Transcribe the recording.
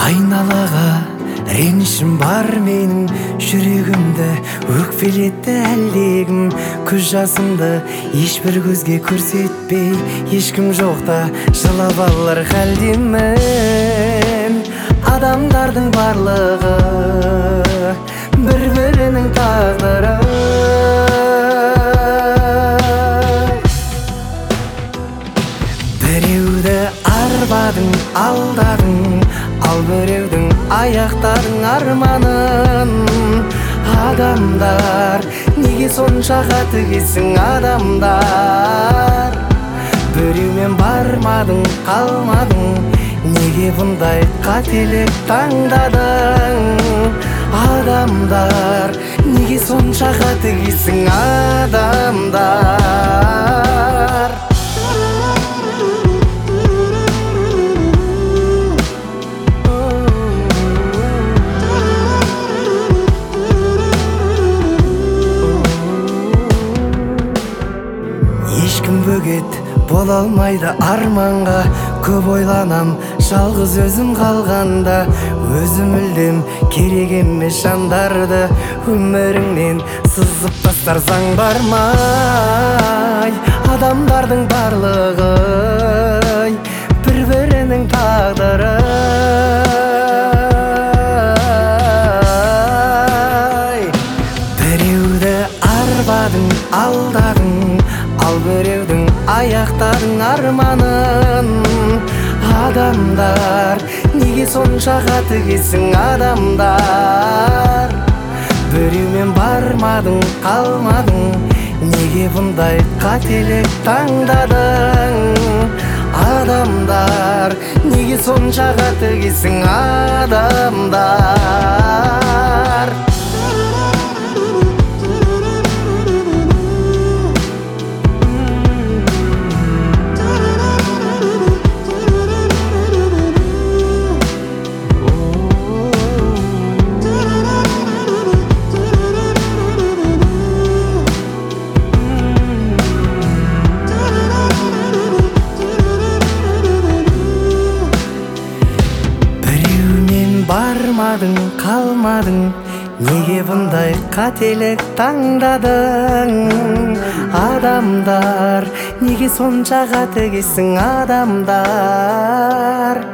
Айналаға ренішім бар менің, жүрегімді өкпелетті әлдегім. Көз жасымды ешбір көзге көрсетпей, ешкім жоқта жылап алар халдемін. Адамдардың барлығы бір-бірінің тағдыры. Біреуді арбадың, алдадың, ал біреудің аяқтадың арманын. Адамдар, неге сонша қатыгезсің адамдар? Біреумен бармадың, қалмадың, неге бұндай қателік таңдадың? Адамдар, неге сонша қатыгезсің адамдар? Ешкім бөгет бола алмайды арманға. Көп ойланам жалғыз өзім қалғанда. Өзім мүлдем керек емес жандарды өміріңнен сызып тастарсаң бармай. Адамдардың барлығы бір-бірінің тағдыры. Біреуді арбадың, алдадың, ал біреудің аяқтадың арманын. Адамдар, неге сонша қатыгезсің адамдар? Біреумен бармадың, қалмадың, неге бұндай қателік таңдадың? Адамдар, неге сонша қатыгезсің адамдар? Бармадың, қалмадың, неге бұндай қателік таңдадың? Адамдар, неге сонша қатыгезсің адамдар?